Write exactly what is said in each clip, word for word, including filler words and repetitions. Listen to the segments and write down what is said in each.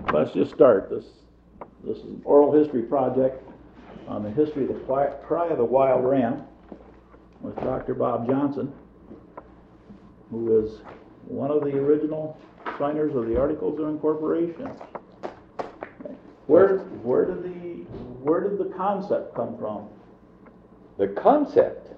let's just start. This this is an oral history project on the history of the cry of the wild ram with Doctor Bob Johnson, who is one of the original signers of the Articles of Incorporation. Where where did the where did the concept come from? The concept?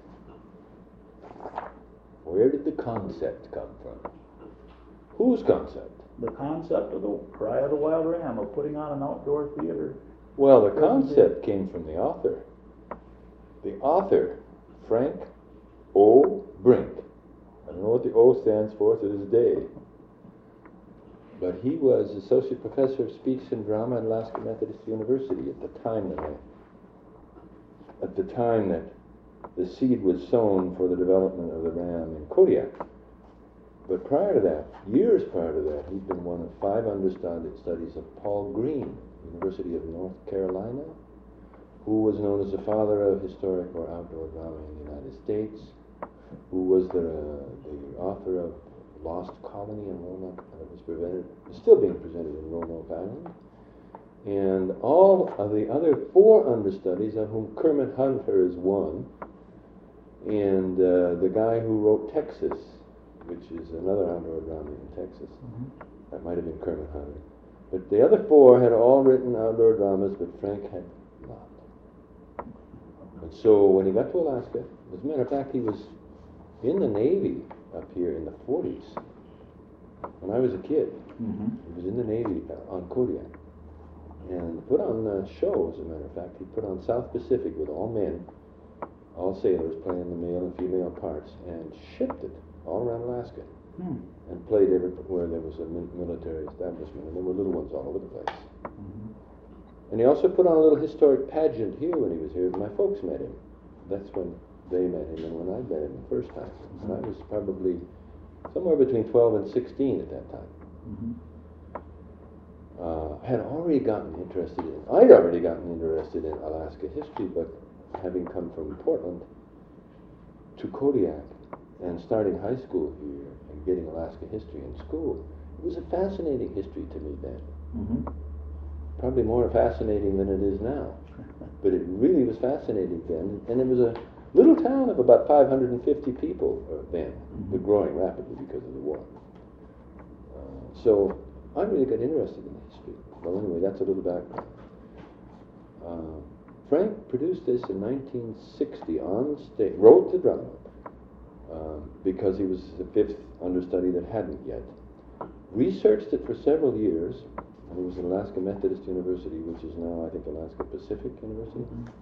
Where did the concept come from? Whose concept? The concept of the Cry of the Wild Ram, of putting on an outdoor theater. Well, the concept came from the author. The author, Frank O. Brink. I don't know what the O stands for to this day. But he was associate professor of speech and drama at Alaska Methodist University at the time that I, at the time that the seed was sown for the development of the ram in Kodiak. But prior to that, years prior to that, he'd been one of five understudies studies of Paul Green, University of North Carolina, who was known as the father of historic or outdoor drama in the United States, who was the, the author of Lost Colony in Roanoke, that was presented, still being presented in Roanoke Island, and all of the other four understudies, of whom Kermit Hunter is one, and uh, the guy who wrote Texas, which is another outdoor drama in Texas. Mm-hmm. That might have been Kermit Hunter. But the other four had all written outdoor dramas, but Frank had not. And so when he got to Alaska, as a matter of fact, he was in the Navy up here in the forties. When I was a kid, mm-hmm. he was in the Navy uh, on Kodiak. And put on a show, as a matter of fact. He put on South Pacific with all men, all sailors playing the male and female parts, and shipped it all around Alaska, hmm. and played everywhere there was a military establishment, and there were little ones all over the place. Mm-hmm. And he also put on a little historic pageant here when he was here. My folks met him. That's when they met him, and when I met him the first time. Mm-hmm. And I was probably somewhere between twelve and sixteen at that time. Mm-hmm. Uh, had already gotten interested in, I'd already gotten interested in Alaska history, but having come from Portland to Kodiak, and starting high school here and getting Alaska history in school, it was a fascinating history to me then. Mm-hmm. Probably more fascinating than it is now. But it really was fascinating then. And it was a little town of about five hundred fifty people then, mm-hmm. but growing rapidly because of the war. Uh, so I really got interested in history. Well, anyway, that's a little background. Uh, Frank produced this in nineteen sixty on stage, wrote the drama, Um, because he was the fifth understudy that hadn't yet. Researched it for several years, and he was at Alaska Methodist University, which is now, I think, Alaska Pacific University, mm-hmm.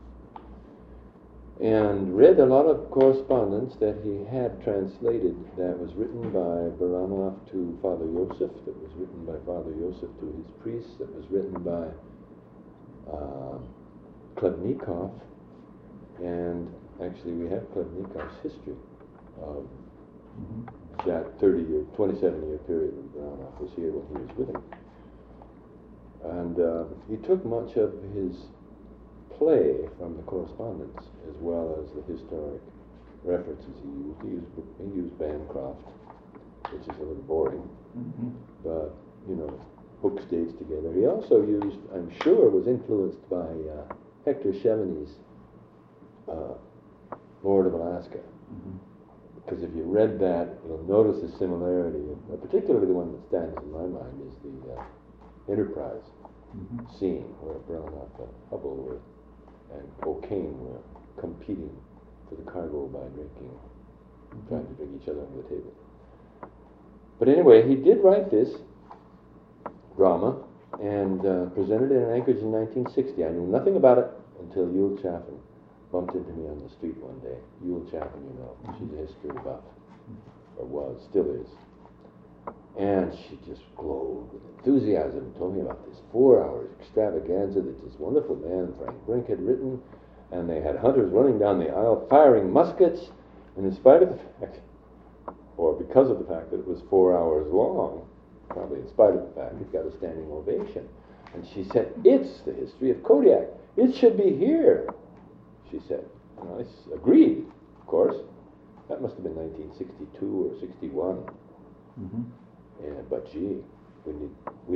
and read a lot of correspondence that he had translated that was written by Baramoff to Father Yosef, that was written by Father Yosef to his priests, that was written by uh, Klebnikov, and actually we have Klebnikov's history of mm-hmm. that thirty year, twenty-seven year period when Baramoff was here when he was with him. And uh, he took much of his play from the correspondence as well as the historic references he used. He used, he used Bancroft, which is a little boring, mm-hmm. but, you know, hooks dates together. He also used, I'm sure, was influenced by uh, Hector Chevenix's uh, Lord of Alaska. Mm-hmm. Because if you read that, you'll notice the similarity, uh, particularly the one that stands in my mind is the uh, Enterprise mm-hmm. scene where Baramoff and Hubble were, and O'Kane were competing for the cargo by drinking, mm-hmm. trying to drink each other under the table. But anyway, he did write this drama and uh, presented it in Anchorage in nineteen sixty. I knew nothing about it until Yule Chaffin bumped into me on the street one day. Yule Chaffin, you know, she's a history buff, or was, still is. And she just glowed with enthusiasm and told me about this four-hour extravaganza that this wonderful man, Frank Brink, had written, and they had hunters running down the aisle firing muskets, and in spite of the fact, or because of the fact that it was four hours long, probably in spite of the fact, it got a standing ovation. And she said, "It's the history of Kodiak. It should be here," she said. And I s- agreed, of course. That must have been nineteen sixty-two or sixty-one. Mm-hmm. Yeah, but gee, we, need, we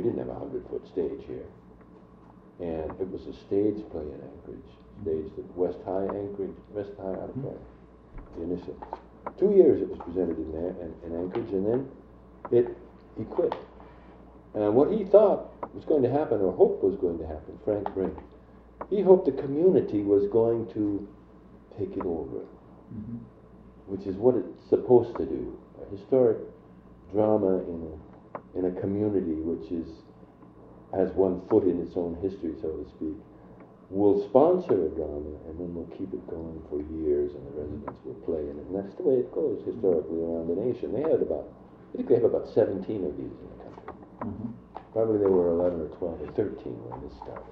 didn't have a hundred-foot stage here. And it was a stage play in Anchorage, staged at West High Anchorage, West High Auditorium, the initial. Two years it was presented in there, in, in Anchorage, and then it, he quit. And what he thought was going to happen, or hoped was going to happen, Frank Brink, he hoped the community was going to take it over, Mm-hmm. which is what it's supposed to do. A historic drama in a, in a community which is has one foot in its own history, so to speak, will sponsor a drama, and then we'll keep it going for years, and the residents will play in it. And that's the way it goes historically around the nation. They had about, I think they have about seventeen of these in the country. Mm-hmm. Probably there were eleven or twelve or thirteen when this started.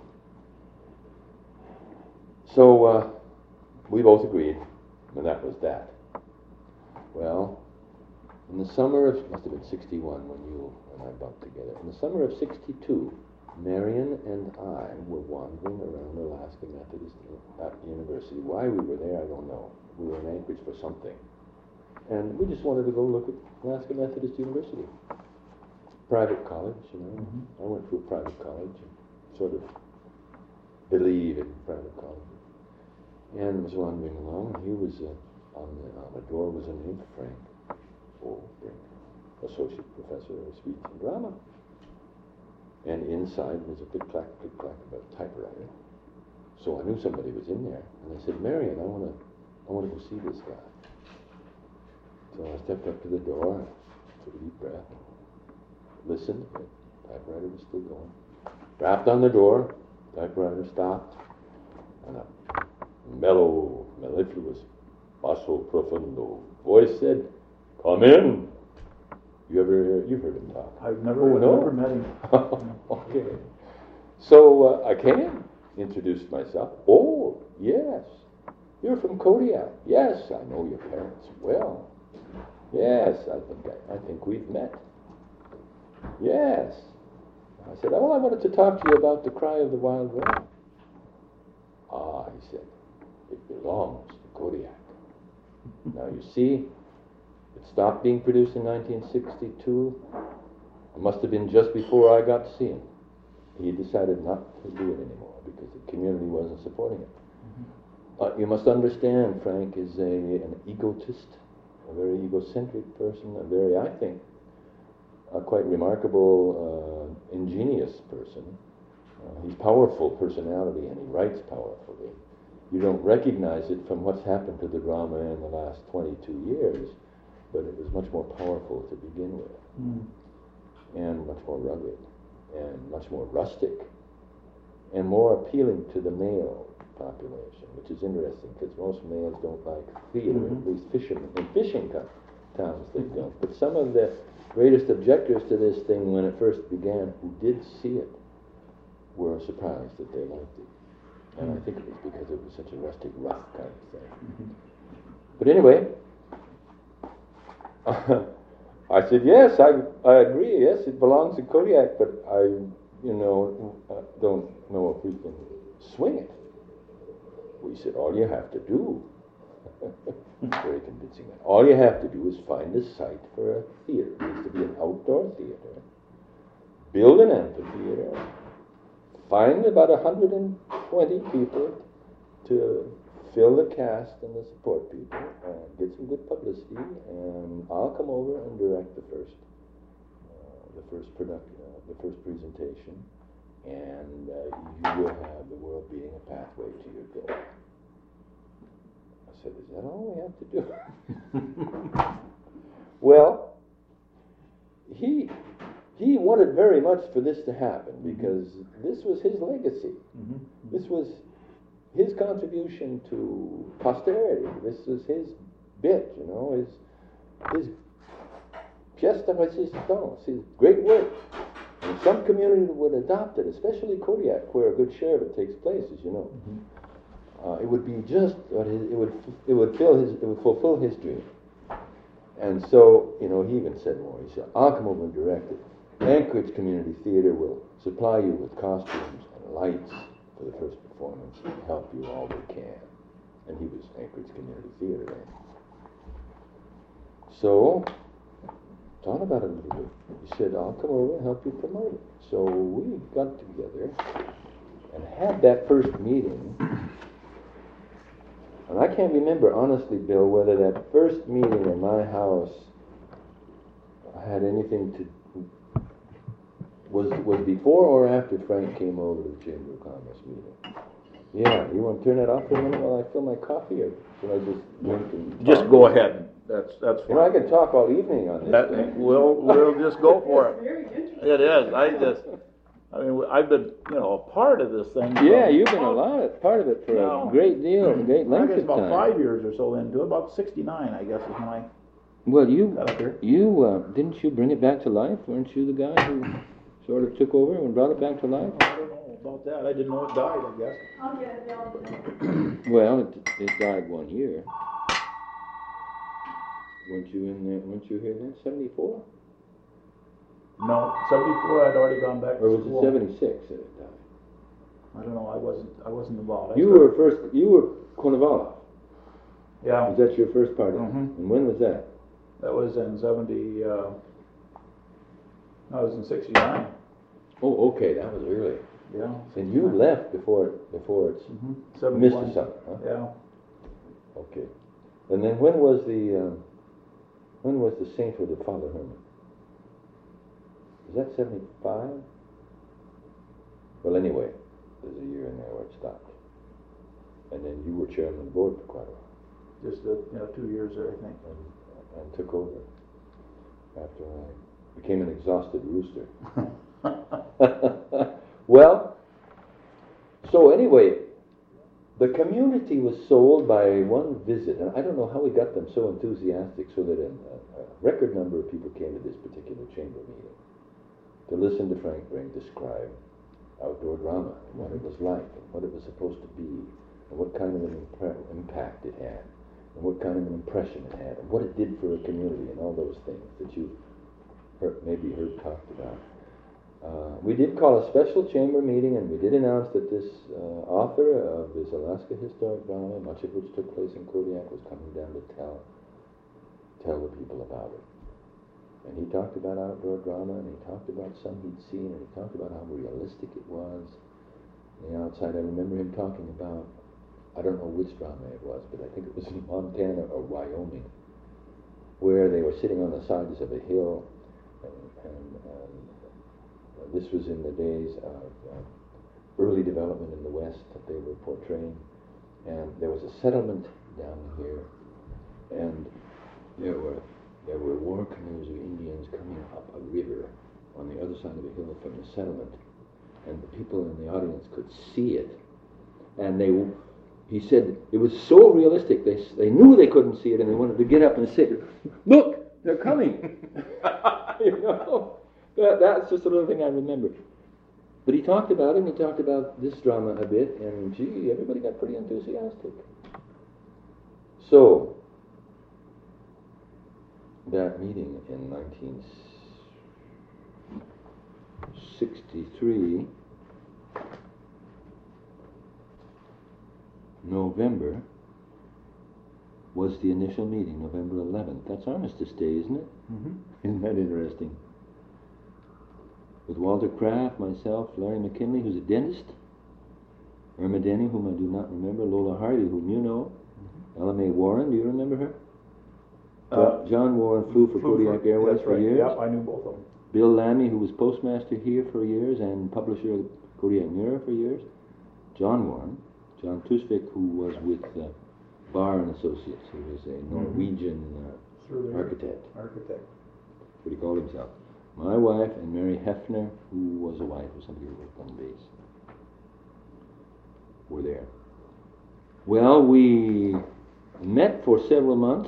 So uh, we both agreed, and that was that. Well, in the summer of, must have been sixty-one when you and I bumped together. In the summer of sixty-two, Marion and I were wandering around Alaska Methodist University. Why we were there, I don't know. We were in Anchorage for something. And we just wanted to go look at Alaska Methodist University. Private college, you know. Mm-hmm. I went to a private college and sort of believe in private colleges. And was wandering along, and here was a, on the on the door was a name, Frank O. Brink, associate professor of speech and drama. And inside was a click clack click clack of a typewriter. So I knew somebody was in there, and I said, Marion, I want to I want to go see this guy. So I stepped up to the door, took a deep breath, listened. The typewriter was still going. Rapped on the door. Typewriter stopped, and a mellow, mellifluous, basso profundo voice said, "Come in." You ever, you've heard him talk? I've never, Oh, I've no? never met him. Okay. So uh, I came, introduced myself. Oh, yes. You're from Kodiak. Yes, I know your parents well. Yes, I think I, I think we've met. Yes. I said, oh, I wanted to talk to you about The Cry of the Wild Ram. Ah, he said, it belongs to Kodiak. Now you see, it stopped being produced in nineteen sixty-two. It must have been just before I got to see him. He decided not to do it anymore because the community wasn't supporting it. Mm-hmm. Uh, you must understand, Frank is a, an egotist, a very egocentric person, a very, I think, a quite remarkable, uh, ingenious person. Uh, he's powerful personality, and he writes powerfully. You don't recognize it from what's happened to the drama in the last twenty-two years, but it was much more powerful to begin with, Mm. and much more rugged, and much more rustic, and more appealing to the male population, which is interesting because most males don't like theater, Mhm. at least fishermen. In fishing co- towns they don't. But some of the greatest objectors to this thing when it first began, who did see it, were surprised that they liked it. And I think it was because it was such a rustic, rough kind of thing. Mm-hmm. But anyway, I said, yes, I I agree, yes, it belongs to Kodiak, but I, you know, uh, don't know if we can swing it. We said, all you have to do, very convincing, all you have to do is find a site for a theater. It needs to be an outdoor theater. Build an amphitheater. Find about one hundred twenty people to fill the cast and the support people, and get some good publicity, and I'll come over and direct the first, uh, the first production, uh, the first presentation, and uh, you will have the world being a pathway to your goal. I said, is that all we have to do? Well, he he wanted very much for this to happen, because this was his legacy. Mm-hmm. This was his contribution to posterity. This was his bit, you know, his his pièce de résistance, his great work. And if some community would adopt it, especially Kodiak, where a good share of it takes place, as you know, mm-hmm. uh, it would be just what his, it would it would fill his it would fulfill his dream. And so, you know, he even said more. He said, "I'll come over and direct it. Anchorage Community Theater will supply you with costumes and lights for the first performance and help you all they can." And he was Anchorage Community Theater then. So thought about it a little bit. He said, I'll come over and help you promote it. So we got together and had that first meeting. And I can't remember honestly, Bill, whether that first meeting in my house had anything to was was before or after Frank came over to the Chamber of Commerce meeting. Yeah, you want to turn that off for a minute while I fill my coffee, or should I just drink and Just talk? go ahead. That's, that's You know, I fine. could talk all evening on this That, thing. we'll, we'll just go for it. Very interesting. It is, I just, I mean, I've been, you know, a part of this thing. Yeah, from- you've been a lot of, part of it for No. a great deal, a great I length guess of about time. five years or so into it, about sixty-nine, I guess, is when I Well, you, got up here. you, uh, didn't you bring it back to life? Weren't you the guy who sort of took over and brought it back to life? I don't know about that, I didn't know it died, I guess. I'll get it, Bill. Well, it, it died one year. Weren't you in there, weren't you here then, seventy-four? No, seventy-four, I'd already gone back Or to was it school. seventy-six that it died? I don't know, I wasn't, I wasn't involved. I You started- were first, you were Konovalov. Yeah, Was that your first party? Mhm. And when was that? that was in seventy, uh, I was in sixty-nine, Oh, okay, that was early. yeah. And you left before it, before it's Mhm. missed seventy-one. or something, huh? Yeah, Okay. And then when was the, um, when was the sainthood of Father Herman? Was that seventy-five? Well, anyway, there's a year in there where it stopped. And then you were chairman of the board for quite a while, just, uh, you know, two years there, I think. and, and took over after I became an exhausted rooster. Well, so anyway, the community was sold by one visit, and I don't know how we got them so enthusiastic so that a, a record number of people came to this particular chamber meeting to listen to Frank Brink describe outdoor drama, and what it was like, and what it was supposed to be, and what kind of an impre- impact it had, and what kind of an impression it had, and what it did for a community, and all those things that you heard, maybe heard talked about. Uh, we did call a special chamber meeting, and we did announce that this uh, author of this Alaska historic drama, much of which took place in Kodiak, was coming down to tell tell the people about it. And he talked about outdoor drama, and he talked about some he'd seen, and he talked about how realistic it was. On the outside, I remember him talking about, I don't know which drama it was, but I think it was in Montana or Wyoming, where they were sitting on the sides of a hill, and, and, and this was in the days of uh, early development in the West that they were portraying, and there was a settlement down here, and there were there were war canoes of Indians coming up a river on the other side of the hill from the settlement, and the people in the audience could see it, and they, he said, it was so realistic, they they knew they couldn't see it, and they wanted to get up and say, look, they're coming. You know? That, that's just a little thing I remember. But he talked about it, and he talked about this drama a bit, and gee, everybody got pretty enthusiastic. So, that meeting in nineteen sixty-three, November, was the initial meeting, November eleventh. That's Armistice Day, isn't it? Mhm. Isn't that interesting? With Walter Kraft, myself, Larry McKinley, who's a dentist, Irma Denny, whom I do not remember, Lola Hardy, whom you know, Ella Mae Warren, do you remember her? Uh, John Warren flew for Flew Kodiak Airways that's for right. years. Yep, I knew both of them. Bill Lammy, who was postmaster here for years and publisher of the Kodiak Mirror for years. John Warren, John Tusvik, who was with uh, Barr and Associates, who was a Norwegian uh, Through their architect. Architect. That's what he called himself. My wife and Mary Hefner, who was a wife of somebody who worked on base, were there. Well, we met for several months.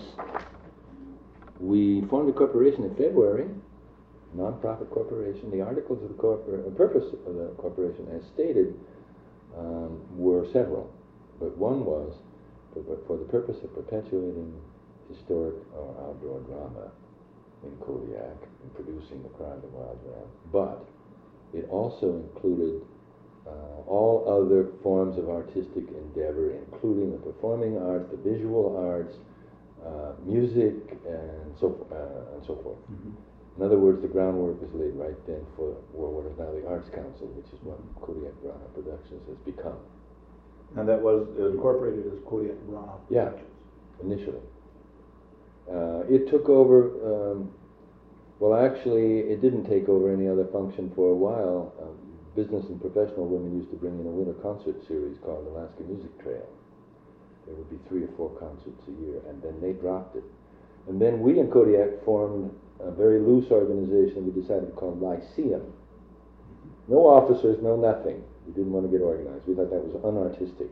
We formed a corporation in February, a non-profit corporation. The articles of the corpor- uh, purpose of the corporation, as stated, um, were several, but one was for, for the purpose of perpetuating historic or outdoor drama in Kodiak and producing the Cry of the Wild Ram. But it also included uh, all other forms of artistic endeavor, including the performing arts, the visual arts, uh, music, and so uh, and so forth. Mhm. In other words, the groundwork was laid right then for for what is now the Arts Council, which is what Kodiak Brana Productions has become. And that was incorporated as Kodiak Brana Yeah. Productions. Initially. Uh, it took over, um, well, actually, it didn't take over any other function for a while. Um, business and professional women used to bring in a winter concert series called Alaska Music Trail. There would be three or four concerts a year, and then they dropped it. And then we in Kodiak formed a very loose organization we decided to call Lyceum. No officers, no nothing. We didn't want to get organized. We thought that was unartistic.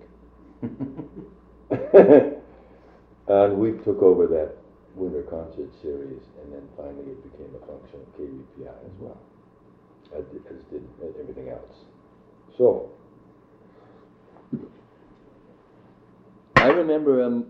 And we took over that winter concert series, and then finally it became a function of K V P I as well, as did, as did everything else. So, I remember, um,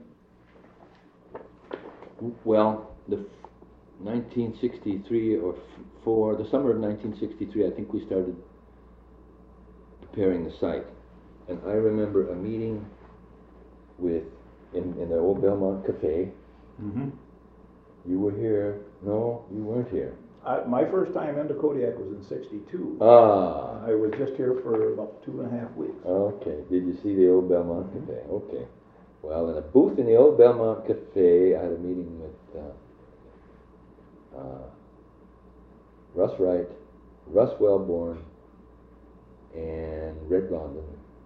well, the nineteen sixty-three or four, the summer of nineteen sixty-three, I think we started preparing the site. And I remember a meeting with, in, in the old Belmont Cafe. Mm-hmm. You were here. No, you weren't here. I, my first time into Kodiak was in sixty-two. Ah, I was just here for about two and a half weeks. okay. Did you see the old Belmont Cafe? Okay. Well, in a booth in the old Belmont Cafe, I had a meeting with uh, uh, Russ Wright, Russ Wellborn, and Red London,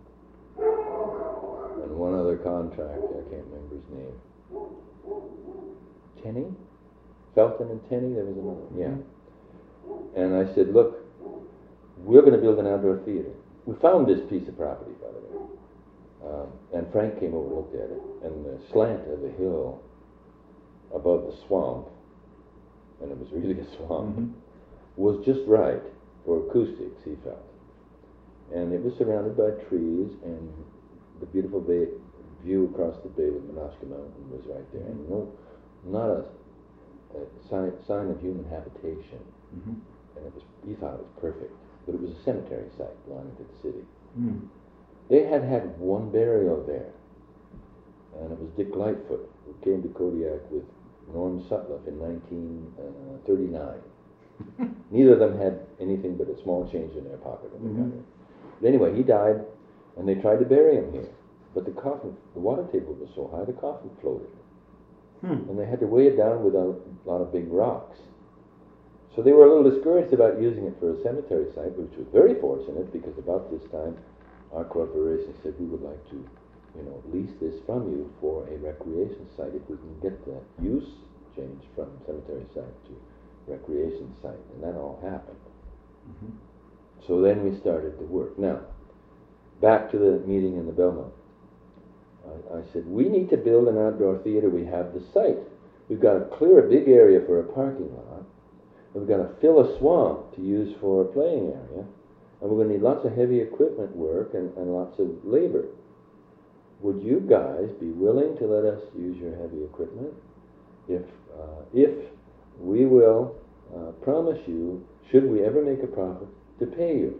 and one other contractor, I can't remember his name. Tenney? Felton and Tenney? There was another, yeah. And I said, look, we're going to build an outdoor theater. We found this piece of property, by the way. Um, and Frank came over and looked at it, and the slant of the hill above the swamp, and it was really a swamp, Mm-hmm. was just right for acoustics, he felt. And it was surrounded by trees, and the beautiful bay, view across the bay with Menasca Mountain was right there, and no, not a, a sign, sign of human habitation. Mm-hmm. And it was, he thought it was perfect, but it was a cemetery site belonging to the city. Mm. They had had one burial there, and it was Dick Lightfoot, who came to Kodiak with Norm Sutliff in nineteen thirty-nine. Neither of them had anything but a small change in their pocket when they got Mhm. here. But anyway, he died, and they tried to bury him here. But the coffin, the water table was so high, the coffin floated. Hmm. And they had to weigh it down with a lot of big rocks. So they were a little discouraged about using it for a cemetery site, which was very fortunate, because about this time, our corporation said we would like to, you know, lease this from you for a recreation site if we can get the use change from cemetery site to recreation site. And that all happened. Mm-hmm. So then we started to work. Now, back to the meeting in the Belmont. I, I said, we need to build an outdoor theater. We have the site. We've got to clear a big area for a parking lot. And we've got to fill a swamp to use for a playing area. And we're going to need lots of heavy equipment work and, and lots of labor. Would you guys be willing to let us use your heavy equipment if, uh, if we will uh, promise you, should we ever make a profit, to pay you?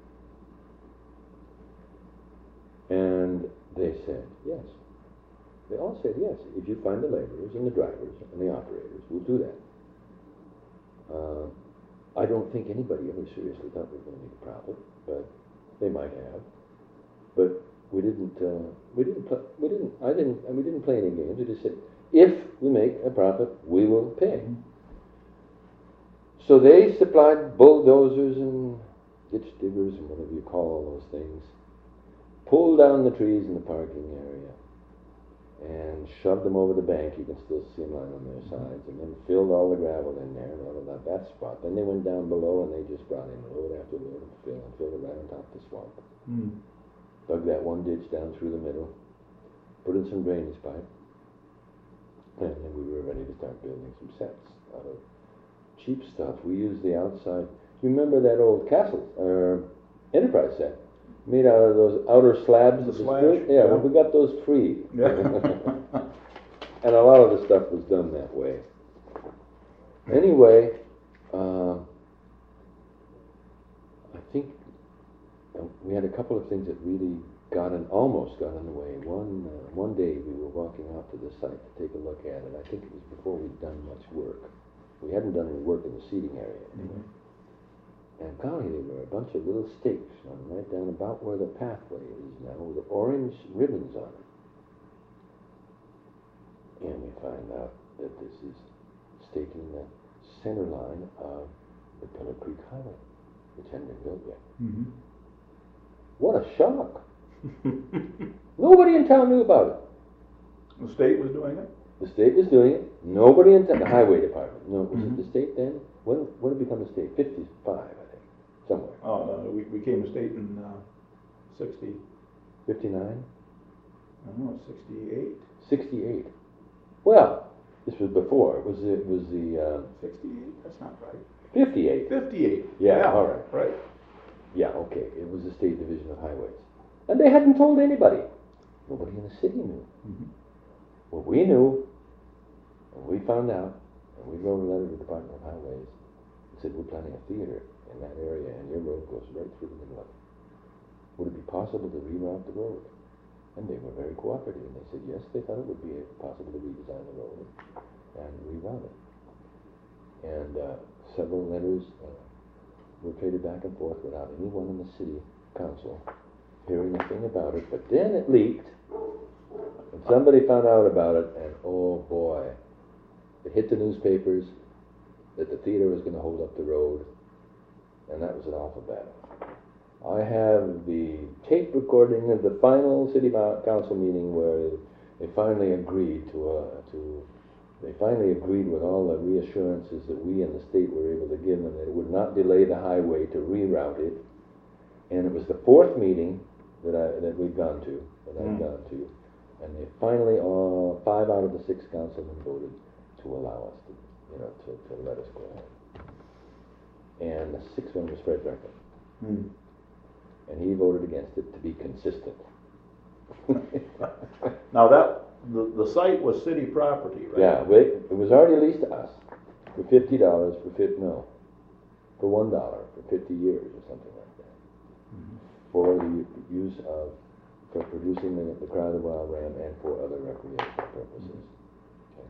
And they said yes. They all said yes. If you find the laborers and the drivers and the operators, we'll do that. Uh, I don't think anybody ever seriously thought we were going to make a profit, but they might have. But we didn't. Uh, we didn't. Pl- we didn't. I didn't. And we didn't play any games. We just said, if we make a profit, we will pay. Mm-hmm. So they supplied bulldozers and ditch diggers and whatever you call all those things, pulled down the trees in the parking area, and shoved them over the bank. You can still see them lying on their sides, and then filled all the gravel in there and all of that, that spot. Then they went down below and they just brought in load after load of fill and filled it right on top of the swamp. Mm. Dug that one ditch down through the middle, put in some drainage pipe, and then we were ready to start building some sets out of cheap stuff. We used the outside. You remember that old castle, uh, Enterprise set, made out of those outer slabs The of the slash, string? Yeah, yeah. we got those free. Yeah. And a lot of the stuff was done that way. Anyway, uh, I think uh, we had a couple of things that really got in, almost got in the way. One uh, one day we were walking out to the site to take a look at it. I think it was before we'd done much work. We hadn't done any work in the seating area anyway. Mm-hmm. And golly, there were a bunch of little stakes run right down about where the pathway is now, with orange ribbons on it. And we find out that this is staking the center line of the Pillar Creek Highway, which hadn't been built yet. Mm-hmm. What a shock! Nobody in town knew about it. The state was doing it? The state was doing it. Nobody in town, the highway department. No, was Mhm. it the state then? When, when did it become a state? fifty-five, I think, somewhere. Oh, no, we became a state in, uh, sixty, fifty-nine? I don't know, sixty-eight? sixty-eight. Well, this was before. It was, it was the, uh, Sixty-eight? That's not right. fifty-eight. Fifty-eight. Yeah, all right. Right. Yeah, okay, it was the State Division of Highways. And they hadn't told anybody. Nobody in the city knew. Mhm. Well, we knew, and we found out, and we wrote a letter to the Department of Highways and said, we're planning a theater in that area, and your road goes right through the middle of it. Would it be possible to reroute the road? And they were very cooperative, and they said, yes, they thought it would be possible to redesign the road and reroute it. And uh, several letters uh, were traded back and forth without anyone in the city council hearing a thing about it. But then it leaked, and somebody found out about it, and oh boy, it hit the newspapers that the theater was going to hold up the road, and that was an awful battle. I have the tape recording of the final city council meeting where they finally agreed to uh, to they finally agreed with all the reassurances that we and the state were able to give them that it would not delay the highway to reroute it. And it was the fourth meeting that I that we'd gone to, that I'd Mm. gone to, and they finally all five out of the six councilmen voted to allow us to, you know, to, to let us go ahead. And the sixth one was Fred Brecken. Mm. And he voted against it to be consistent. Now that, the, the site was city property, right? Yeah, wait, it was already leased to us for fifty dollars for fifty, no, for one dollar for fifty years or something like that. Mhm. For the u- use of, for producing the, the Cry of the Wild Ram and for other recreational purposes. Okay.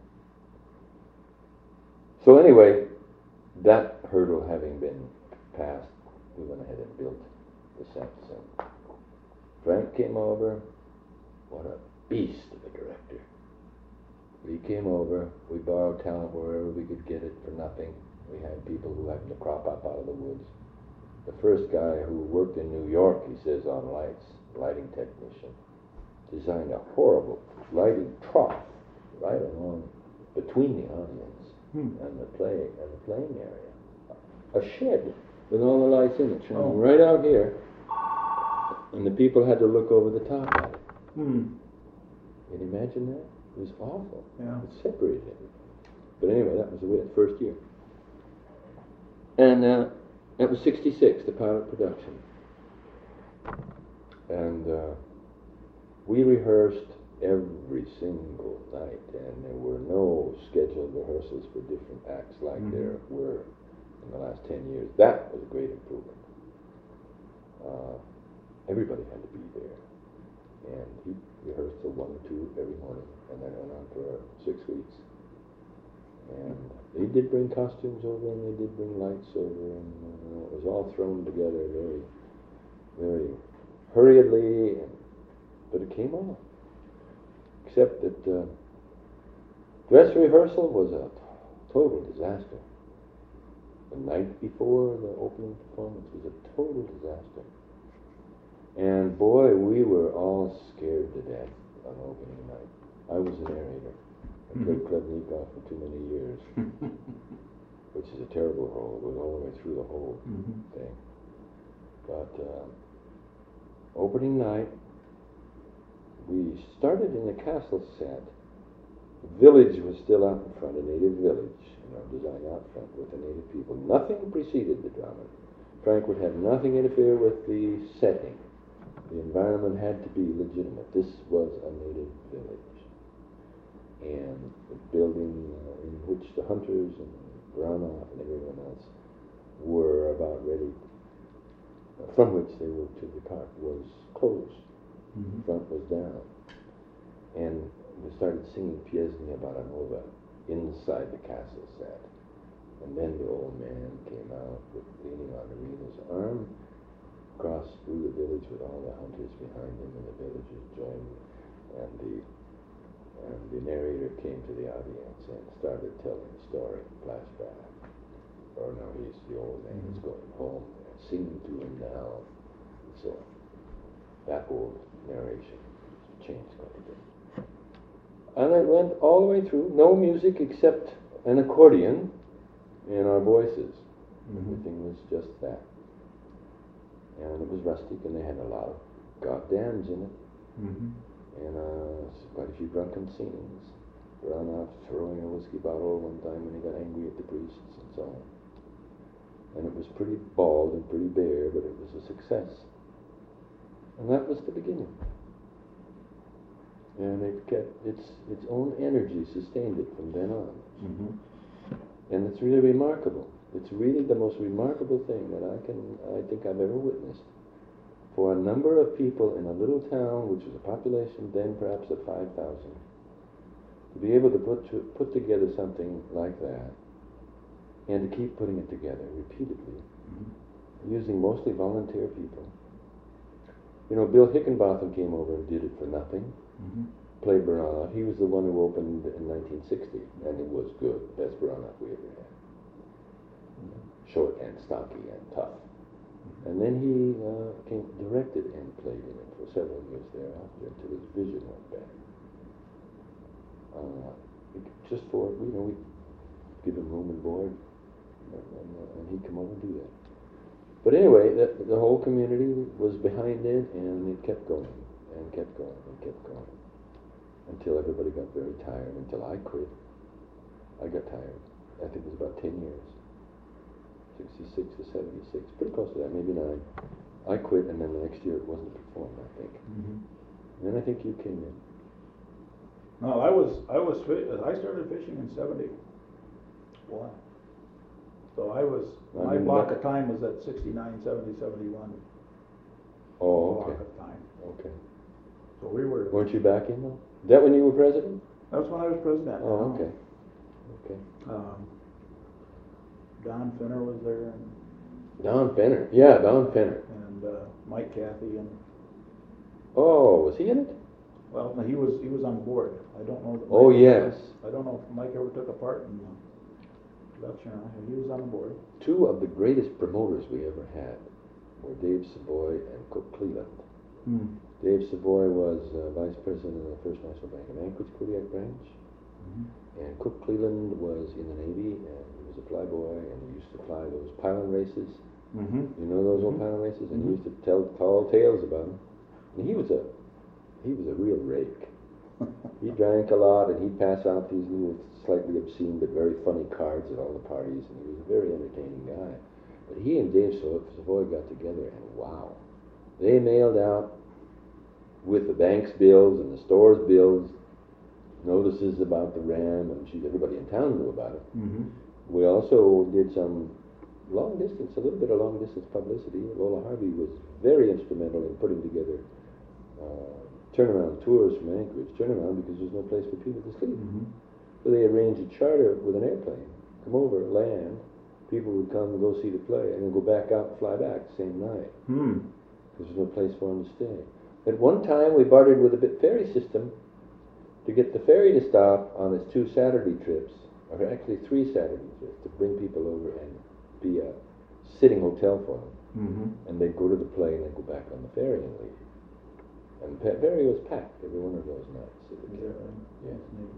So anyway, that hurdle having been passed, we went ahead and built the sets. And Frank came over. What a beast of a director. He came over. We borrowed talent wherever we could get it for nothing. We had people who happened to crop up out of the woods. The first guy who worked in New York, he says, on lights, lighting technician, designed a horrible lighting trough right along between the audience Hmm. and the play and the playing area. A shed with all the lights in it, shining Oh. right out here, and the people had to look over the top at it. Hmm. Can you imagine that? It was awful. Yeah. It separated everything. But anyway, that was the way the first year. And uh, that was sixty-six, the pilot production. And uh, we rehearsed every single night, and there were no scheduled rehearsals for different acts like Mhm. there were in the last ten years. That was a great improvement. Uh, everybody had to be there. And he rehearsed till one or two every morning, and then went on for six weeks. And they did bring costumes over, and they did bring lights over, and uh, it was all thrown together very, very hurriedly, and, but it came off. Except that uh, dress rehearsal was a total disaster. The night before the opening performance was a total disaster. And boy, we were all scared to death on opening night. I was the narrator. I played Klebnikov for too many years, which is a terrible role. It goes all the way through the whole Mhm. thing. But uh, opening night, we started in the castle set. The village was still out in front, a native village, you know, designed out front with the native people. Nothing preceded the drama. Frank would have nothing interfere with the setting. The environment had to be legitimate. This was a native village. And the building uh, in which the hunters and Brownell and everyone else were about ready, uh, from which they were to depart, was closed. Mhm. The front was down. And we started singing Pieśni Baranova inside the castle set. And then the old man came out with leaning on Arena's arm, crossed through the village with all the hunters behind him, and the villagers joined, and the and the narrator came to the audience and started telling the story, flashback. Or no, he's the old man is going home, and singing to him now. So that old narration changed quite a bit. And it went all the way through, no music except an accordion in our voices. Mm-hmm. Everything was just that. And it was rustic, and they had a lot of goddams in it. Mm-hmm. And uh, quite a few drunken scenes. Baranov throwing a whiskey bottle one time when he got angry at the priests and so on. And it was pretty bald and pretty bare, but it was a success. And that was the beginning. And it kept its its own energy, sustained it from then on. Mm-hmm. And it's really remarkable. It's really the most remarkable thing that I can I think I've ever witnessed. For a number of people in a little town, which was a population then perhaps of five thousand, to be able to put to, put together something like that, and to keep putting it together repeatedly, mm-hmm. using mostly volunteer people. You know, Bill Hickenbotham came over and did it for nothing. Mm-hmm. Played Baranov. He was the one who opened in nineteen sixty, and it was good. Best Baranov we ever had. Mm-hmm. Short and stocky and tough. Mm-hmm. And then he uh, came, directed and played in it for several years thereafter until his vision went back. Uh, just for, you know, we give him room and board, and, and, uh, and he'd come over and do that. But anyway, the, the whole community was behind it, and it kept going, and kept going, and kept going, until everybody got very tired, until I quit. I got tired. I think it was about ten years. sixty-six to seventy-six, pretty close to that, maybe nine. I quit, and then the next year it wasn't performed, I think. Mm-hmm. And then I think you came in. No, I was, I was, fi- I started fishing in seventy. Wow. So I was, I my mean, block that- of time was at sixty-nine, seventy, seventy-one. Oh, Block okay. of time. Okay. So we were, Weren't you back in though? Is that when you were president? that's when I was president. Oh, okay. Okay. Um, Don Finner was there, and, Don Fenner. Yeah, Don Fenner. and, uh, Mike Cathy, and, Oh, was he in it? well, he was, he was on board. I don't know. that Oh, Mike ever- yes. I don't know if Mike ever took a part in the production, or he was on board. Two of the greatest promoters we ever had were Dave Savoy and Cook Cleland. Hmm. Dave Savoy was uh, vice president of the First National Bank of Anchorage, Kodiak branch. Mm-hmm. And Cook Cleland was in the Navy, and he was a flyboy, and he used to fly those pilot races. Mm-hmm. You know those old pilot races? And mm-hmm. he used to tell tall tales about them. And he was a he was a real rake. He drank a lot, and he'd pass out these little slightly obscene but very funny cards at all the parties, and he was a very entertaining guy. But he and Dave Savoy got together, and wow, they mailed out with the bank's bills and the store's bills notices about the Ram, and geez, everybody in town knew about it. Mm-hmm. We also did some long distance, a little bit of long distance publicity. Lola Harvey was very instrumental in putting together uh, turnaround tours from Anchorage, turnaround because there's no place for people to sleep. Mm-hmm. So they arranged a charter with an airplane, come over, land, people would come and go see the play, and then go back out and fly back the same night. Hmm. Because there's no place for them to stay. At one time, we bartered with a bit ferry system to get the ferry to stop on its two Saturday trips, or actually three Saturday trips, to bring people over and be a sitting hotel for them. Mm-hmm. And they'd go to the play and then go back on the ferry and leave. And the ferry was packed every one of those nights. Yeah. Yeah.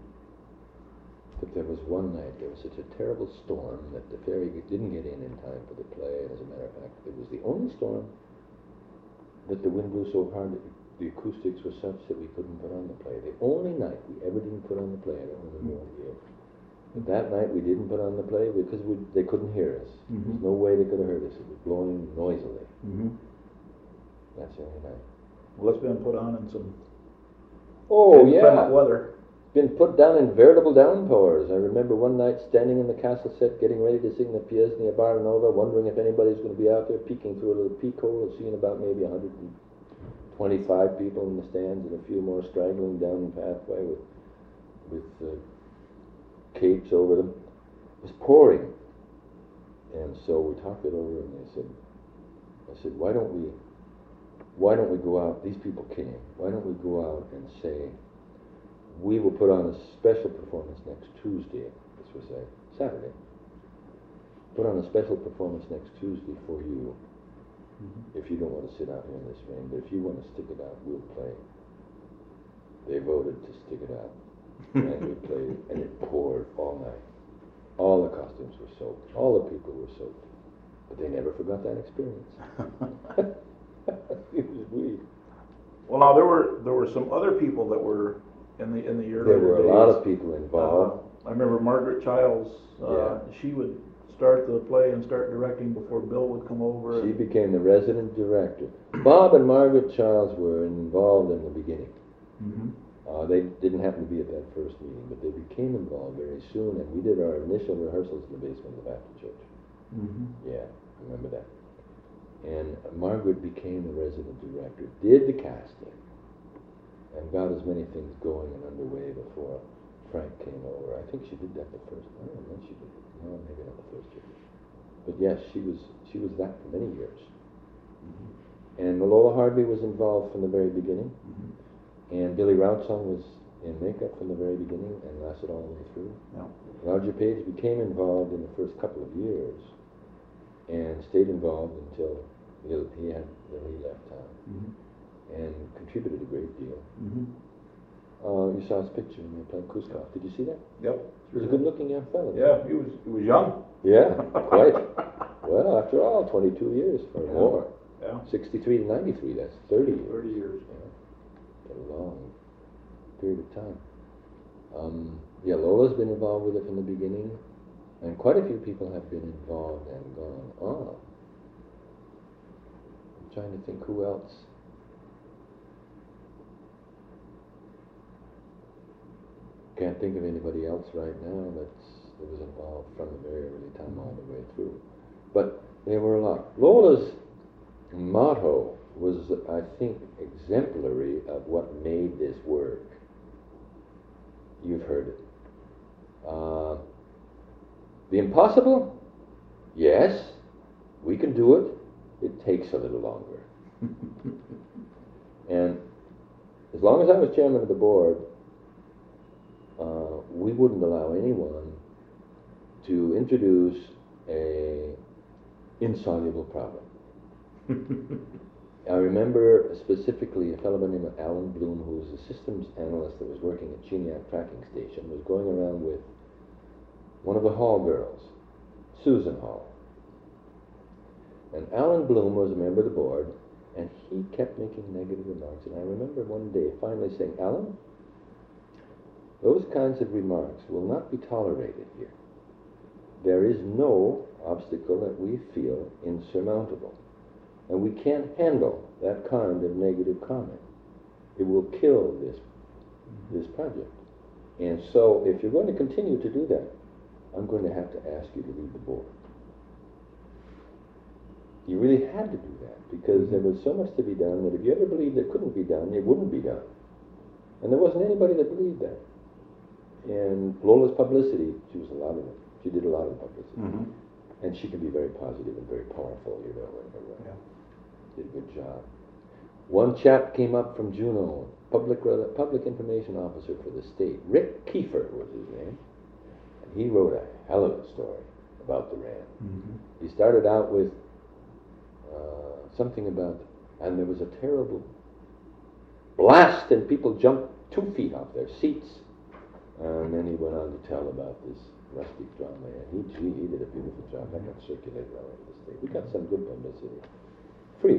But there was one night, there was such a terrible storm that the ferry didn't get in in time for the play. And as a matter of fact, it was the only storm that the wind blew so hard that the acoustics were such that we couldn't put on the play. The only night we ever didn't put on the play, I don't remember what year. But that night we didn't put on the play because we, they couldn't hear us. Mm-hmm. There's no way they could have heard us. It was blowing noisily. Mm-hmm. That's the only night. Well, it's been put on in some Oh, yeah. inclement weather. Been put down in veritable downpours. I remember one night standing in the castle set, getting ready to sing the Piesnia Baranova, wondering if anybody's going to be out there, peeking through a little peephole, seeing about maybe one hundred twenty-five people in the stands, and a few more straggling down the pathway with with uh, capes over them. It was pouring, And so we talked it over, and they said, I said, why don't we, why don't we go out, these people came, why don't we go out and say, we will put on a special performance next Tuesday, this was a Saturday, put on a special performance next Tuesday for you, Mhm. if you don't want to sit out here in this rain, but if you want to stick it out, we'll play. They voted to stick it out, and we played, and it poured all night. All the costumes were soaked, all the people were soaked, but they never forgot that experience. It was weird. Well, now, there were, there were some other people that were in the, in the earlier There were a lot days. of people Uh, involved. I remember Margaret Childs, uh, Yeah. she would start the play and start directing before Bill would come over. She and- became the resident director. Bob and Margaret Childs were involved in the beginning. Mhm. Uh, they didn't happen to be at that first meeting, but they became involved very soon, and we did our initial rehearsals in the basement of the Baptist church. Mhm. Yeah, I remember that. And Margaret became the resident director, did the casting, and got as many things going and underway before Frank came over. I think she did that the first, I don't know when she did it. No, maybe not the first year. But yes, she was she was that for many years. And Lola Harvey was involved from the very beginning. Mhm. And Billy Routzon was in makeup from the very beginning and lasted all the way through. Yeah. Roger Page became involved in the first couple of years and stayed involved until he, he had until he left town Mhm. and contributed a great deal. Mhm. Uh, you saw his picture when they played Kuskov. Did you see that? Yep. He was a good-looking young fellow. Yeah, he was, he was young. Yeah, quite. Well, after all, twenty-two years or Yeah. more. Yeah. sixty-three to ninety-three, that's thirty years. Thirty years. Yeah. A long period of time. Um, yeah, Lola's been involved with it from the beginning, and quite a few people have been involved and gone on. I'm trying to think who else. Can't think of anybody else right now that's that was involved from the very early time all the way through. But there were a lot. Lola's motto was, I think, exemplary of what made this work. You've heard it. Uh, the impossible? Yes, we can do it. It takes a little longer. And as long as I was chairman of the board, uh, we wouldn't allow anyone to introduce a insoluble problem. I remember specifically a fellow by the name of Alan Bloom, who was a systems analyst that was working at Cheniac Tracking Station, was going around with one of the Hall girls, Susan Hall. And Alan Bloom was a member of the board, and he kept making negative remarks. And I remember one day finally saying, Alan, those kinds of remarks will not be tolerated here. There is no obstacle that we feel insurmountable. And we can't handle that kind of negative comment. It will kill this, this project. And so if you're going to continue to do that, I'm going to have to ask you to leave the board. You really had to do that because there was so much to be done that if you ever believed it couldn't be done, it wouldn't be done. And there wasn't anybody that believed that. And Lola's publicity, she was a lot of it. She did a lot of publicity. Mhm. And she can be very positive and very powerful, you know, in her way. Yeah. Did a good job. One chap came up from Juneau, public rel- public information officer for the state. Rick Kiefer was his name. And he wrote a hell of a story about the RAND. Mhm. He started out with uh, something about, and there was a terrible blast and people jumped two feet off their seats. And then he went on to tell about this rustic drama, and he, gee, he did a beautiful job. That got circulated all over the state. We got some good publicity. Free.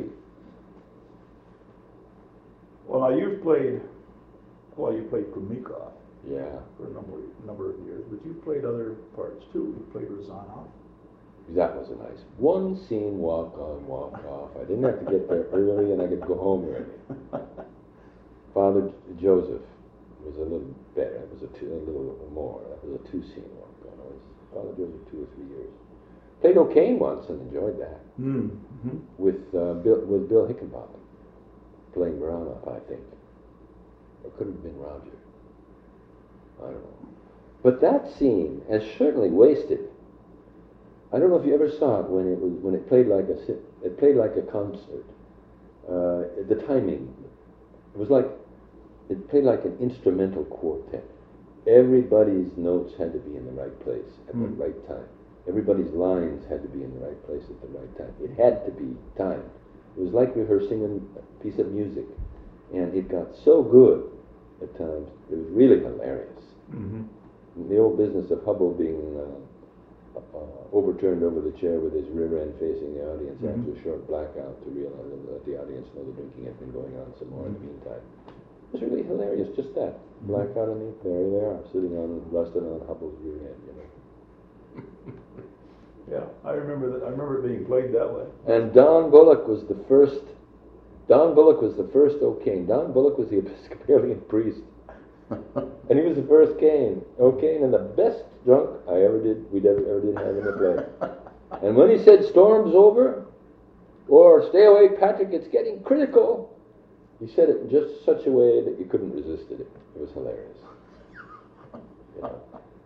Well, now you've played, well, you played Krumnikov Yeah. for a number, number of years, but you've played other parts too. You played Razanov. That was a nice one scene, walk on, walk off. I didn't have to get there early and I could go home early. Father Joseph was a little better. It was a, two, a little more. That was a two scene walk on. I was Father Joseph two or three years. Played O'Kane once and enjoyed that Mm-hmm. with uh, Bill with Bill Hickenbottom playing Baranov, I think. Or could have been Roger. I don't know. But that scene has certainly wasted I don't know if you ever saw it when it was when it played like a si- it played like a concert. Uh, the timing, it was like it played like an instrumental quartet. Everybody's notes had to be in the right place at Hmm. the right time. Everybody's lines had to be in the right place at the right time. It had to be timed. It was like rehearsing a piece of music, and it got so good at times. It was really hilarious. Mm-hmm. The old business of Hubble being uh, uh, overturned over the chair with his rear end facing the audience Mhm. after a short blackout to realize and let the audience know the drinking had been going on some more in the meantime. It was really hilarious, just that. Blackout on the, there they are, sitting on, resting on Hubble's rear end, you know. Yeah, I remember that, I remember it being played that way. And Don Bullock was the first, Don Bullock was the first O'Kane. Don Bullock was the Episcopalian priest. And he was the first Kane, O'Kane, and the best drunk I ever did, we ever, ever did have in the play. And when he said storm's over, or stay away, Patrick, it's getting critical, he said it in just such a way that you couldn't resist it. It was hilarious. You know.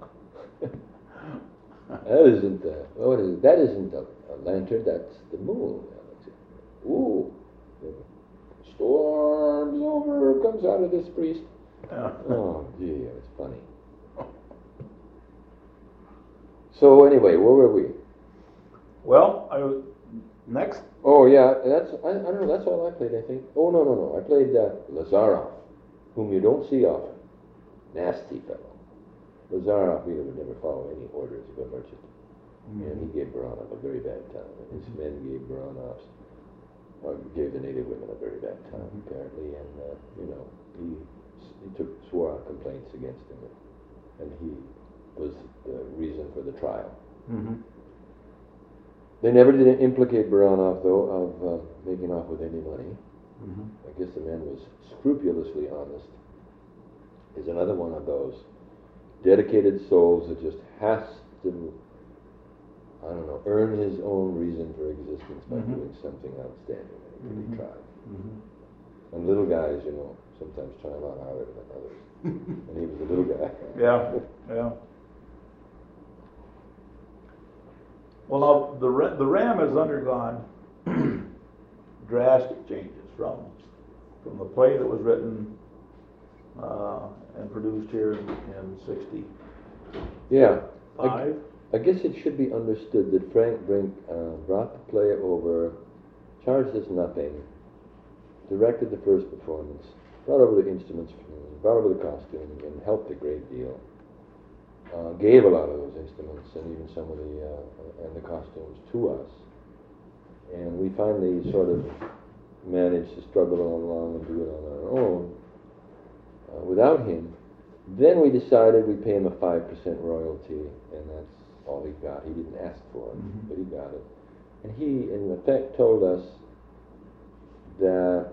That isn't the, what is it? That isn't a, a lantern, that's the moon. Ooh, storm's over, comes out of this priest. Yeah. Oh, gee, it was funny. So anyway, where were we? Well, I was, next, Oh yeah, that's I, I don't know. That's all I played, I think. Oh no no no, I played uh, Lazaroff, whom you don't see often. Nasty fellow. Lazaroff really would never follow any orders of a merchant, and he gave Baranov a very bad time. And his men gave Baranov's, or gave the native women a very bad time apparently, and uh, you know he he took swore out complaints against him, and he was the reason for the trial. mm-hmm. They never did implicate Baranov, though, of uh, making off with any money. Mm-hmm. I guess the man was scrupulously honest. He's another one of those dedicated souls that just has to, I don't know, earn his own reason for existence by Mhm. doing something outstanding. And he really Mhm. tried. Mm-hmm. And little guys, you know, sometimes try a lot harder than others. And he was a little guy. Yeah, yeah. Well, now, the Ra- the Ram has undergone drastic changes from, from the play that was written uh, and produced here in, in sixty-five. Yeah. I, I guess it should be understood that Frank Brink uh, brought the play over, charged us nothing, directed the first performance, brought over the instruments, brought over the costume, and helped a great deal. Uh, gave a lot of those instruments and even some of the uh, and the costumes to us, and we finally sort of managed to struggle along and do it on our own uh, without him. Then we decided we'd pay him a five percent royalty, and that's all he got. He didn't ask for it, Mhm. but he got it. And he, in effect, told us that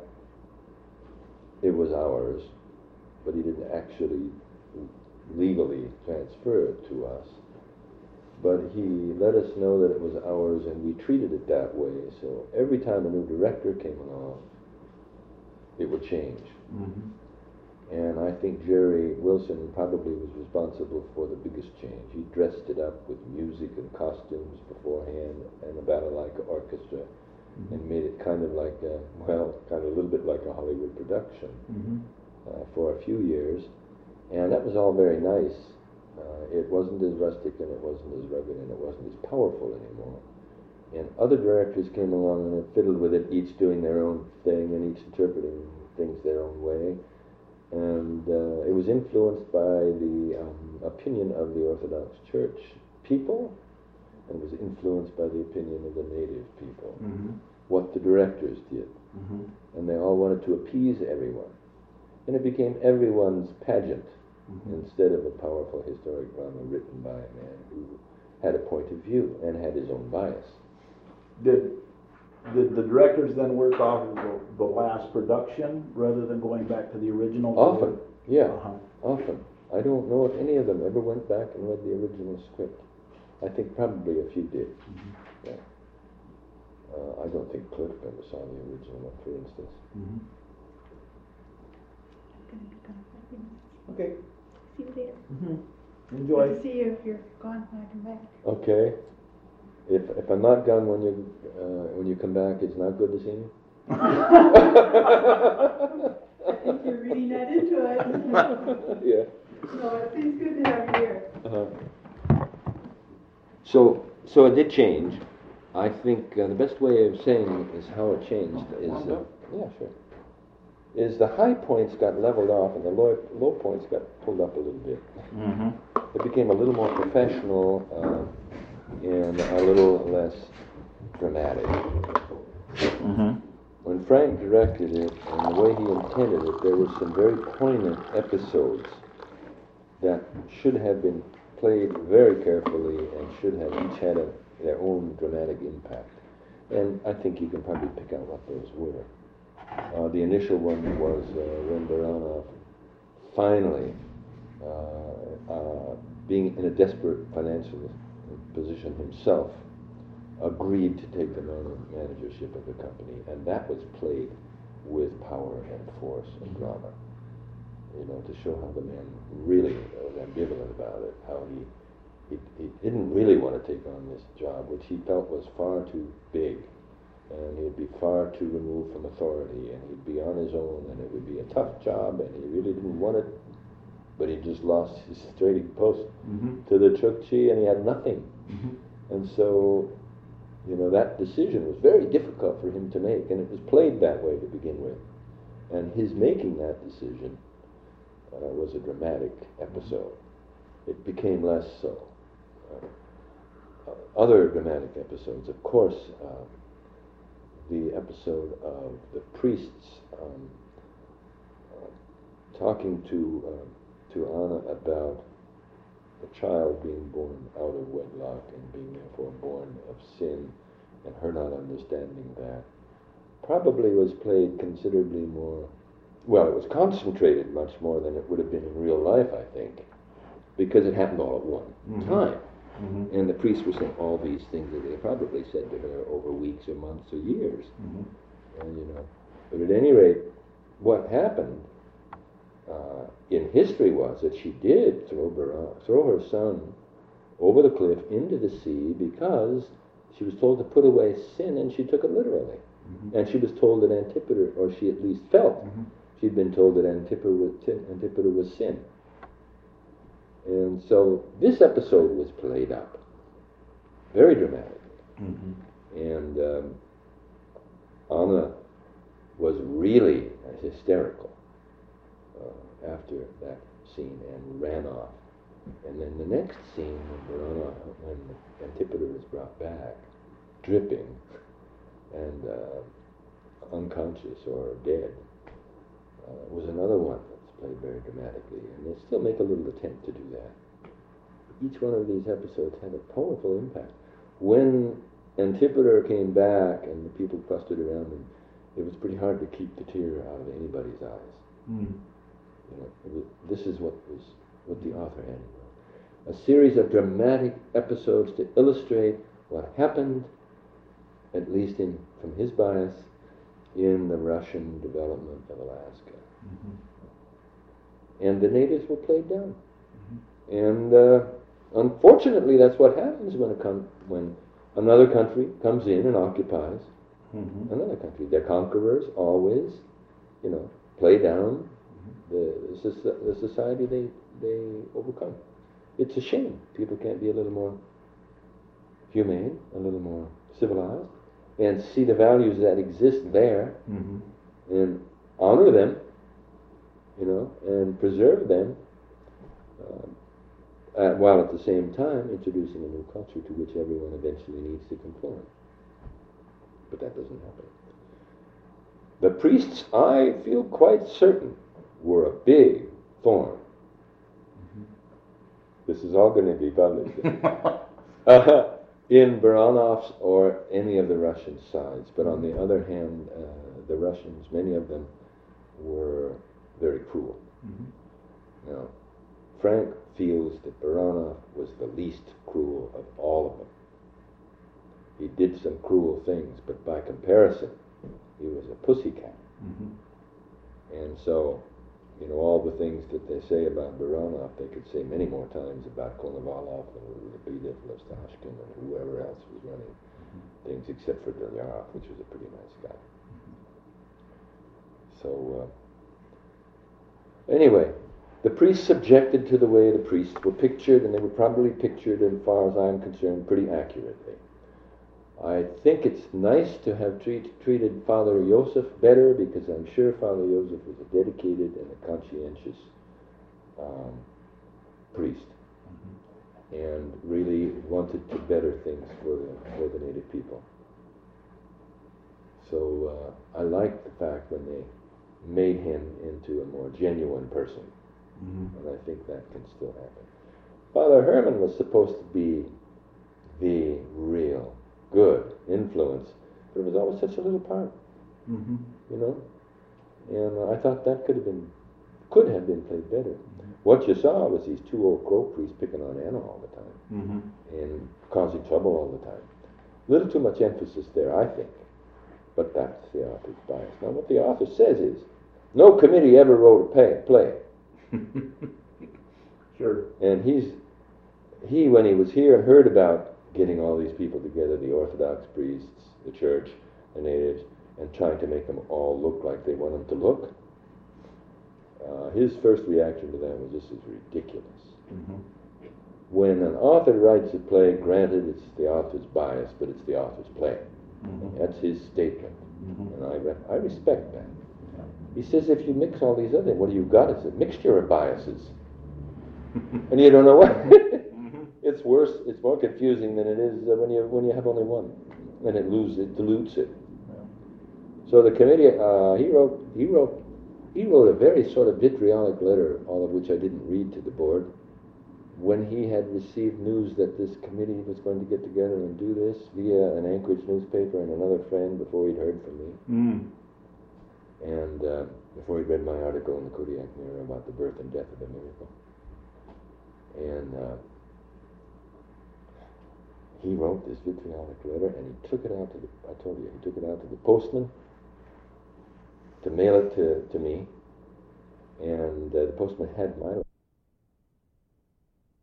it was ours, but he didn't actually legally transfer it to us. But he let us know that it was ours, and we treated it that way. So every time a new director came along, it would change. Mm-hmm. And I think Jerry Wilson probably was responsible for the biggest change. He dressed it up with music and costumes beforehand and a balalaika orchestra, Mm-hmm. and made it kind of like, a, well, kind of a little bit like a Hollywood production Mm-hmm. uh, for a few years. And that was all very nice. Uh, it wasn't as rustic, and it wasn't as rugged, and it wasn't as powerful anymore. And other directors came along and had fiddled with it, each doing their own thing and each interpreting things their own way. And uh, it was influenced by the um, opinion of the Orthodox Church people, and was influenced by the opinion of the native people, Mm-hmm. what the directors did. Mm-hmm. And they all wanted to appease everyone. And it became everyone's pageant, Mm-hmm. instead of a powerful historic drama written by a man who had a point of view and had his own bias. Did did the directors then work off of the, the last production rather than going back to the original? Often, yeah, Uh-huh. often. I don't know if any of them ever went back and read the original script. I think probably a few did. Mm-hmm. Yeah. Uh, I don't think Cliff ever saw the original, for instance. Mm-hmm. Gonna be gone five minutes. Okay. See you later. Mm-hmm. Good Enjoy. to see you if you're gone when I come back. Okay. If if I'm not gone when you uh, when you come back, it's not good to see me. I think you're reading that into it. Yeah. No, it seems good to have you here. Uh-huh. So so it did change. I think uh, the best way of saying is how it changed is uh, yeah sure is the high points got leveled off and the low low points got pulled up a little bit. Mm-hmm. It became a little more professional uh, and a little less dramatic. Mm-hmm. When Frank directed it and the way he intended it, there were some very poignant episodes that should have been played very carefully and should have each had a, their own dramatic impact. And I think you can probably pick out what those were. Uh, the initial one was uh, when Baranov finally, uh, uh, being in a desperate financial position himself, agreed to take the man- managership of the company, and that was played with power and force and drama. You know, to show how the man really was ambivalent about it, how he, he he didn't really want to take on this job, which he felt was far too big, and he'd be far too removed from authority, and he'd be on his own, and it would be a tough job, and he really didn't want it, but he just lost his trading post Mm-hmm. to the Chukchi, and he had nothing. Mm-hmm. And so, you know, that decision was very difficult for him to make, and it was played that way to begin with. And his making that decision uh, was a dramatic episode. It became less so. Uh, other dramatic episodes, of course, uh, the episode of the priests um, uh, talking to uh, to Anna about the child being born out of wedlock and being therefore born of sin, and her not understanding that, probably was played considerably more, well, it was concentrated much more than it would have been in real life, I think, because it happened all at one Mm-hmm. time. Mm-hmm. And the priests were saying all these things that they probably said to her over weeks or months or years. Mm-hmm. And, you know, but at any rate, what happened uh, in history was that she did throw, Bar- throw her son over the cliff into the sea because she was told to put away sin, and she took it literally. Mm-hmm. And she was told that Antipater, or she at least felt, Mm-hmm. she'd been told that Antipater was, Antipater was sin. And so this episode was played up very dramatically. Mm-hmm. And um, Anna was really hysterical uh, after that scene and ran off. And then the next scene, when Verona, when Antipater is brought back, dripping and uh, unconscious or dead, uh, was another one that's played very dramatically. And they still make a little attempt to do that. Each one of these episodes had a powerful impact. When Antipater came back and the people clustered around him, it was pretty hard to keep the tear out of anybody's eyes. Mm-hmm. You know, it was, this is what was what the author had. A series of dramatic episodes to illustrate what happened, at least in from his bias, in the Russian development of Alaska. Mm-hmm. And the natives were played down. Mm-hmm. And uh, unfortunately, that's what happens when a com- when another country comes in and occupies Mm-hmm. another country. Their conquerors always, you know, play down the, the, the society they, they overcome. It's a shame. People can't be a little more humane, a little more civilized, and see the values that exist there, Mm-hmm. and honor them, you know, and preserve them, uh, uh, while at the same time introducing a new culture to which everyone eventually needs to conform. But that doesn't happen. The priests, I feel quite certain, were a big thorn. Mm-hmm. This is all going to be published uh, in Baranov's or any of the Russian sides. But on the other hand, uh, the Russians, many of them, were very cruel. Mm-hmm. Now, Frank feels that Baranov was the least cruel of all of them. He did some cruel things, but by comparison, he was a pussycat. Mm-hmm. And so you know, all the things that they say about Baranov, they could say many more times about Konovalov and Lebedev, Lostashkin, and whoever else was running things, except for Dolyarov, which was a pretty nice guy. So, uh, anyway, the priests objected to the way the priests were pictured, and they were probably pictured, as far as I'm concerned, pretty accurately. I think it's nice to have treat, treated Father Joseph better, because I'm sure Father Joseph was a dedicated and a conscientious um, priest, mm-hmm. and really wanted to better things for the, for the native people. So uh, I like the fact when they made him into a more genuine person, mm-hmm. and I think that can still happen. Father Herman was supposed to be the real good influence, but it was always such a little part, mm-hmm. you know. And uh, I thought that could have been, could have been played better. Mm-hmm. What you saw was these two old crow priests picking on Anna all the time, mm-hmm. and causing trouble all the time. A little too much emphasis there, I think. But that's the author's bias. Now, what the author says is, no committee ever wrote a pay, play. Sure. And he's, he, when he was here and heard about getting all these people together, the Orthodox priests, the church, the natives, and trying to make them all look like they want them to look, uh, his first reaction to that was, this is ridiculous. Mm-hmm. When an author writes a play, granted it's the author's bias, but it's the author's play. Mm-hmm. That's his statement, mm-hmm. and I, re- I respect that. Yeah. He says, if you mix all these other, what do you got? It's a mixture of biases. And you don't know what. It's worse, it's more confusing than it is uh, when you when you have only one, and it loses, it dilutes it. Yeah. So the committee, uh, he wrote, he wrote, he wrote a very sort of vitriolic letter, all of which I didn't read to the board, when he had received news that this committee was going to get together and do this via an Anchorage newspaper and another friend before he'd heard from me, mm. and uh, before he'd read my article in the Kodiak Mirror about the birth and death of a miracle, and. Uh, He wrote this vitriolic letter, and he took it out to the, I told you, he took it out to the postman to mail it to, to me, and uh, the postman had my